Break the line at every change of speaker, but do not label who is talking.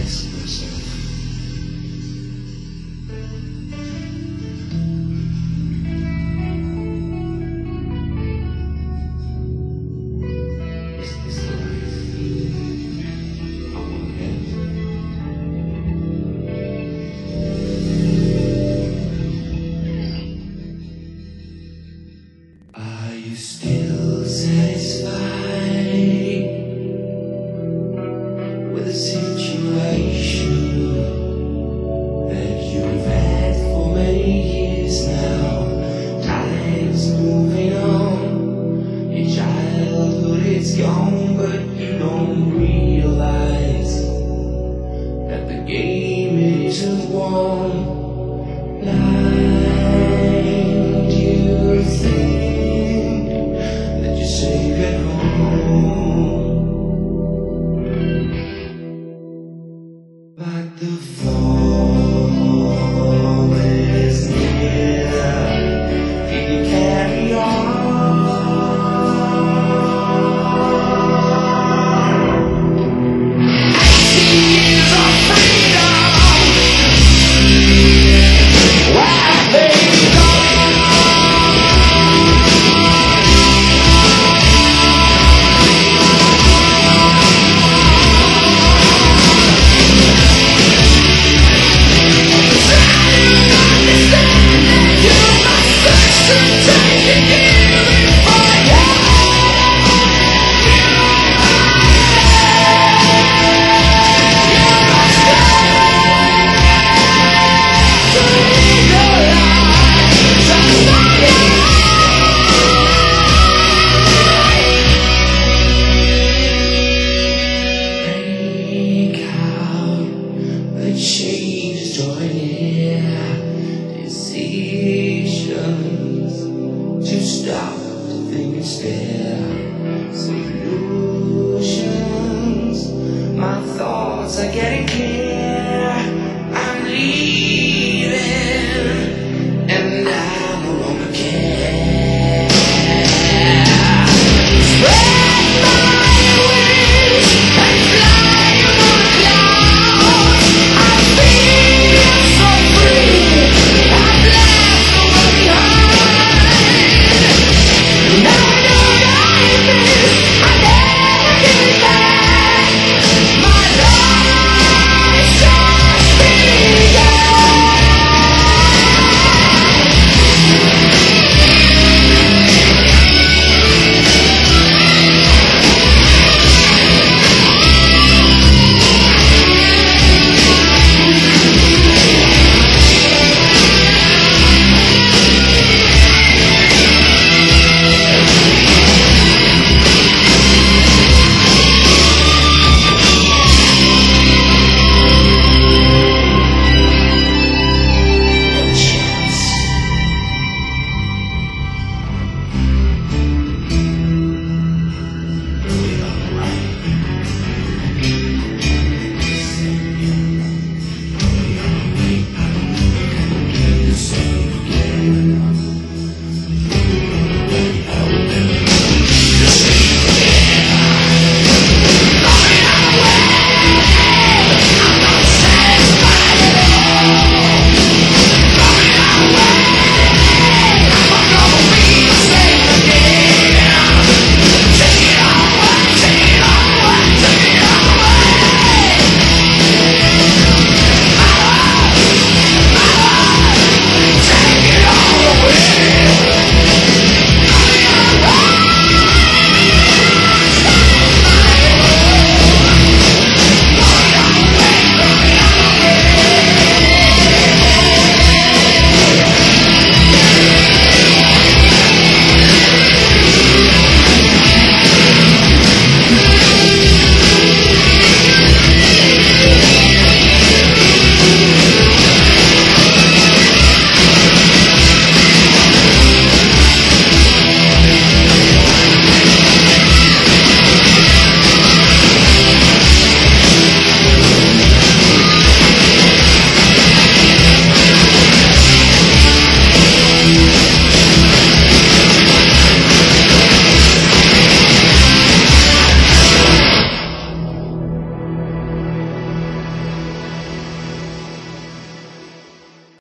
ask myself, is this the life I want to live? Are you still satisfied with the situation that you've had for many years now? Time's moving on, your childhood is gone, but you don't realize that the game isn't won. Blind, you think that you're safe at home, but the fall is near. Can you carry on? Years of freedom, where they go. Change joining decisions to stop the thing instead. Solutions, my thoughts are getting clear.